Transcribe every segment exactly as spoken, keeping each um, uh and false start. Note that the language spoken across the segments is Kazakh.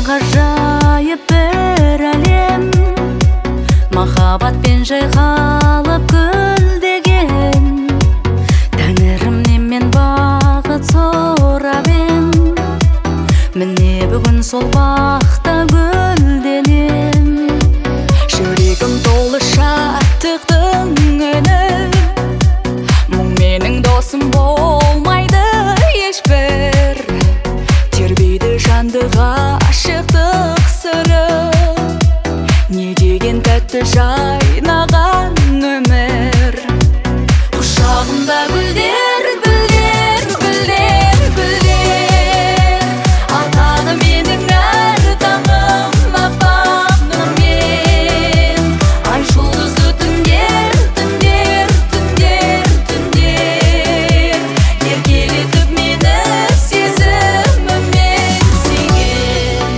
ғажайып бір әлем, махаббатпен жайқалып гүлдеген. Тәңірімнен мен бақыт сұрап ем, міне бүгін сол бақта гүлденем. Жүрегім толы шаттықтың үні, мұң менің досым болмайды ешбір. Тербейді жанды ғашықтық сыры, не деген тәтті жайнаған өмір. Құшағымда гүлдер, гүлдер, гүлдер, гүлдер, атады менің әр таңым аппақ нұрмен. Ай жұлдызды түндер, түндер, түндер, түндер, еркелетіп мені сезімімен сүйген.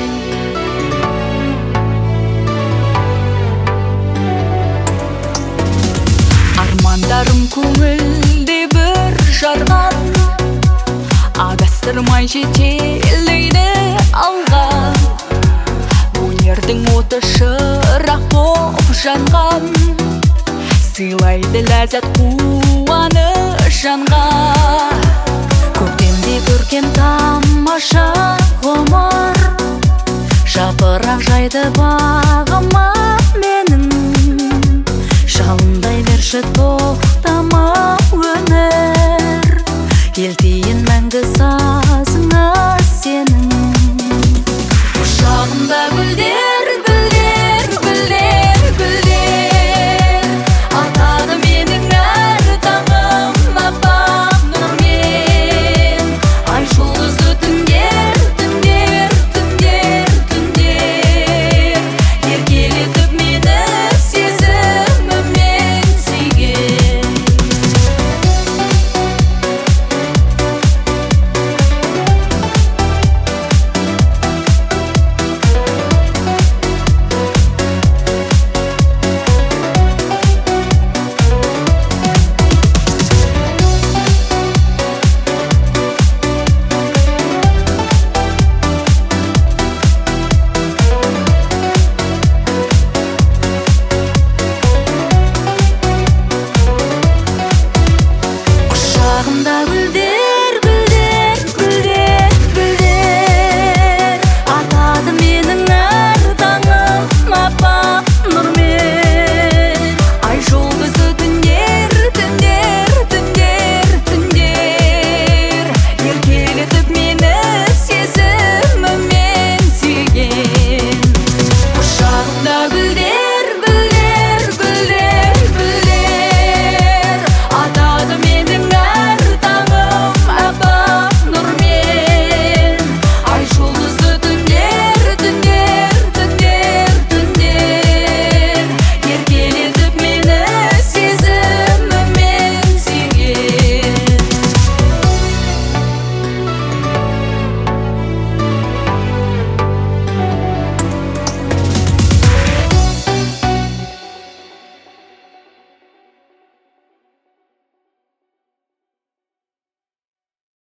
Армандарым көңілде бір жарған, адастырмай жетелейді алға. Өнердің оты шырақ боп жанған, сыйлайды ләззат қуаныш жанға. Көктемде көркем тамаша ғұмыр, жапырақ жайды бар